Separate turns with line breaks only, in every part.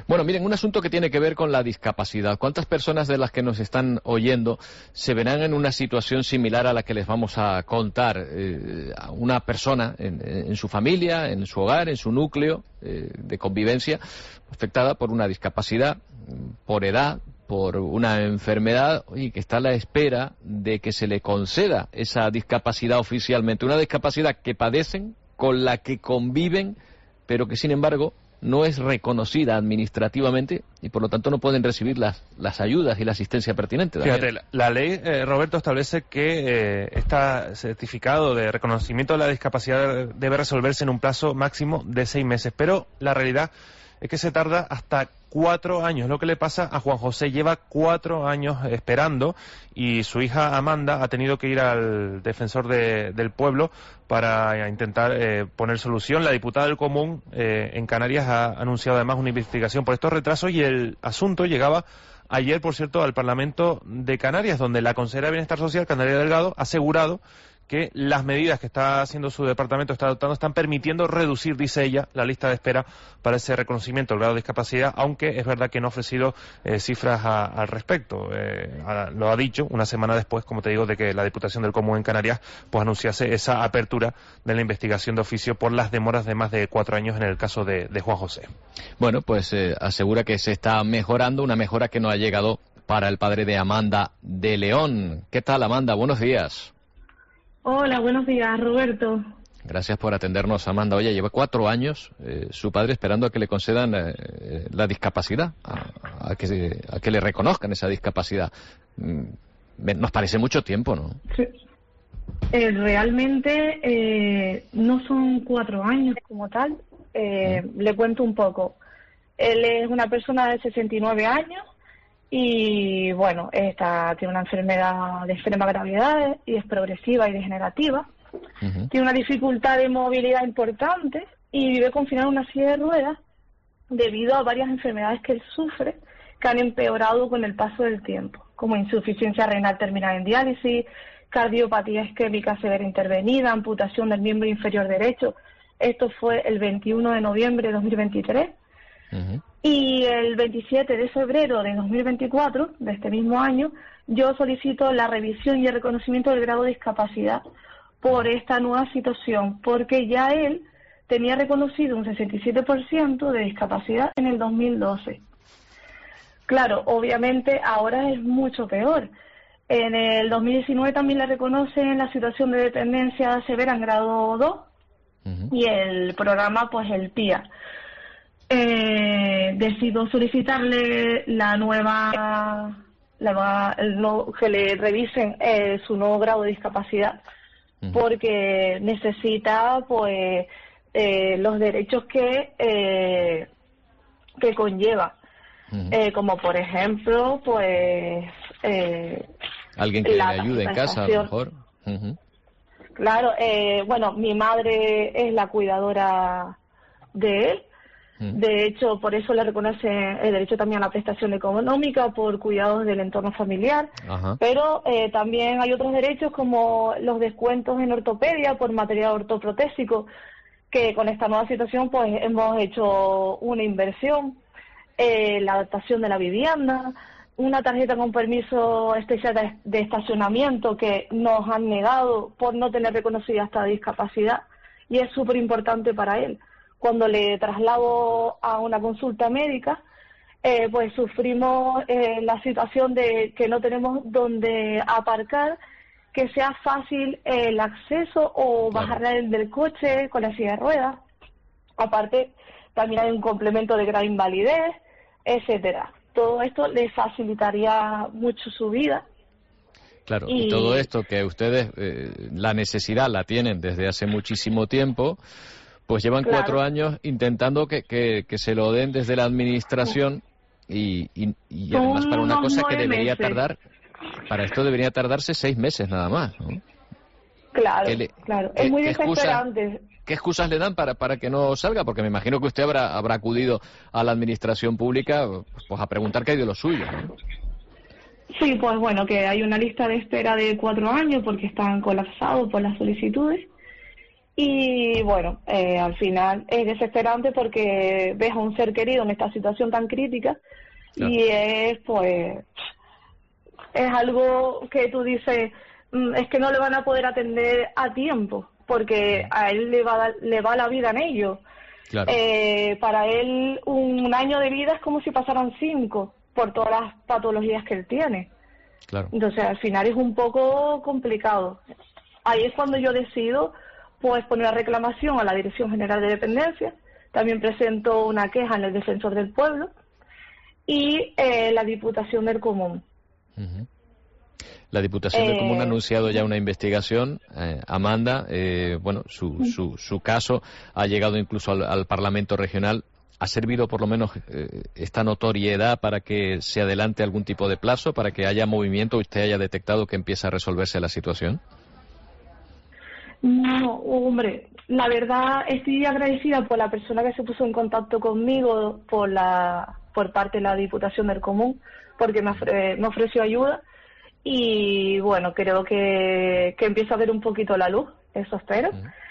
Bueno, miren, un asunto que tiene que ver con la discapacidad. ¿Cuántas personas de las que nos están oyendo se verán en una situación similar a la que les vamos a contar? A una persona en su familia, en su hogar, en su núcleo de convivencia, afectada por una discapacidad, por edad, por una enfermedad, y que está a la espera de que se le conceda esa discapacidad oficialmente. Una discapacidad que padecen, con la que conviven, pero que sin embargo no es reconocida administrativamente y por lo tanto no pueden recibir las ayudas y la asistencia pertinente.
Fíjate, la ley, Roberto, establece que este certificado de reconocimiento de la discapacidad debe resolverse en un plazo máximo de 6 meses, pero la realidad es que se tarda hasta 4 años. Lo que le pasa a Juan José, lleva 4 años esperando, y su hija Amanda ha tenido que ir al defensor del pueblo para intentar poner solución. La diputada del Común en Canarias ha anunciado además una investigación por estos retrasos, y el asunto llegaba ayer, por cierto, al Parlamento de Canarias, donde la consejera de Bienestar Social, Candelaria Delgado, ha asegurado que las medidas que está haciendo su departamento, está adoptando, están permitiendo reducir, dice ella, la lista de espera para ese reconocimiento del grado de discapacidad, aunque es verdad que no ha ofrecido cifras al respecto. Lo ha dicho una semana después, como te digo, de que la Diputación del Común en Canarias pues anunciase esa apertura de la investigación de oficio por las demoras de más de 4 años en el caso de Juan José.
Bueno, pues asegura que se está mejorando, una mejora que no ha llegado para el padre de Amanda de León. ¿Qué tal, Amanda? Buenos días.
Hola, buenos días, Roberto.
Gracias por atendernos, Amanda. Oye, lleva 4 años su padre esperando a que le concedan la discapacidad, a que le reconozcan esa discapacidad. Nos parece mucho tiempo, ¿no?
Sí. Realmente no son 4 años como tal. Le cuento un poco. Él es una persona de 69 años. Y bueno, tiene una enfermedad de extrema gravedad y es progresiva y degenerativa. Tiene una dificultad de movilidad importante y vive confinado en una silla de ruedas debido a varias enfermedades que él sufre, que han empeorado con el paso del tiempo, como insuficiencia renal terminal en diálisis, cardiopatía isquémica severa intervenida, amputación del miembro inferior derecho. Esto fue el 21 de noviembre de 2023. Y el 27 de febrero de 2024, de este mismo año, yo solicito la revisión y el reconocimiento del grado de discapacidad por esta nueva situación, porque ya él tenía reconocido un 67% de discapacidad en el 2012. Claro, obviamente ahora es mucho peor. En el 2019 también le reconocen la situación de dependencia severa en grado 2 y el programa, pues el PIA. Decido solicitarle que le revisen su nuevo grado de discapacidad, porque necesita pues los derechos que conlleva, como por ejemplo pues
alguien que le ayude en casa, a lo mejor.
Claro, bueno, mi madre es la cuidadora de él. De hecho, por eso le reconoce el derecho también a la prestación económica por cuidados del entorno familiar. Pero también hay otros derechos como los descuentos en ortopedia por material ortoprotésico, que con esta nueva situación pues hemos hecho una inversión, la adaptación de la vivienda, una tarjeta con permiso especial de estacionamiento que nos han negado por no tener reconocida esta discapacidad, y es súper importante para él. Cuando le traslado a una consulta médica, pues sufrimos la situación de que no tenemos donde aparcar, que sea fácil el acceso o bajar del coche con la silla de ruedas. Aparte, también hay un complemento de gran invalidez, etcétera. Todo esto le facilitaría mucho su vida.
Claro, y todo esto que ustedes, la necesidad la tienen desde hace muchísimo tiempo, pues llevan 4 años intentando que se lo den desde la administración y además para una cosa que debería tardar, para esto debería tardarse 6 meses nada más, ¿no?
Claro, claro, es muy desesperante.
¿Qué excusas le dan para que no salga? Porque me imagino que usted habrá acudido a la administración pública pues a preguntar qué hay de lo suyo, ¿no?
Sí, pues bueno, que hay una lista de espera de 4 años porque están colapsados por las solicitudes. Y bueno, al final es desesperante porque ves a un ser querido en esta situación tan crítica. Claro. Y es algo que tú dices, es que no le van a poder atender a tiempo, porque a él le va la vida en ello. Claro. Para él un año de vida es como si pasaran 5 por todas las patologías que él tiene. Claro. Entonces al final es un poco complicado. Ahí es cuando yo decido pues poner la reclamación a la Dirección General de Dependencia. También presento una queja en el Defensor del Pueblo y la Diputación del Común.
Uh-huh. La Diputación del Común ha anunciado ya una investigación. Amanda, bueno, su caso ha llegado incluso al Parlamento Regional. ¿Ha servido por lo menos esta notoriedad para que se adelante algún tipo de plazo, para que haya movimiento, usted haya detectado que empieza a resolverse la situación?
No, hombre, la verdad estoy agradecida por la persona que se puso en contacto conmigo por parte de la Diputación del Común, porque me ofreció ayuda y bueno, creo que empieza a ver un poquito la luz, eso espero.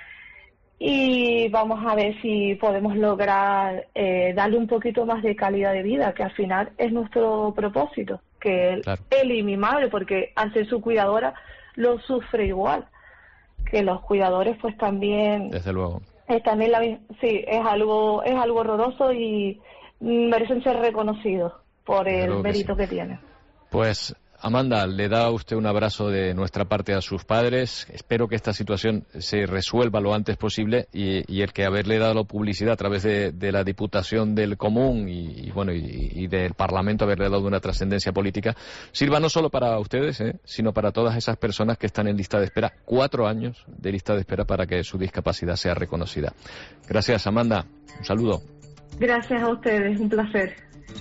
Y vamos a ver si podemos lograr darle un poquito más de calidad de vida, que al final es nuestro propósito, que él y mi madre, porque al ser su cuidadora lo sufre igual, que los cuidadores pues también,
desde luego,
están en sí, es algo horroroso y merecen ser reconocidos por el mérito que tienen.
Pues Amanda, le da a usted un abrazo de nuestra parte a sus padres. Espero que esta situación se resuelva lo antes posible y el que haberle dado publicidad a través de la Diputación del Común y del Parlamento, haberle dado una trascendencia política, sirva no solo para ustedes, sino para todas esas personas que están en lista de espera, 4 años de lista de espera para que su discapacidad sea reconocida. Gracias, Amanda. Un saludo.
Gracias a ustedes, un placer.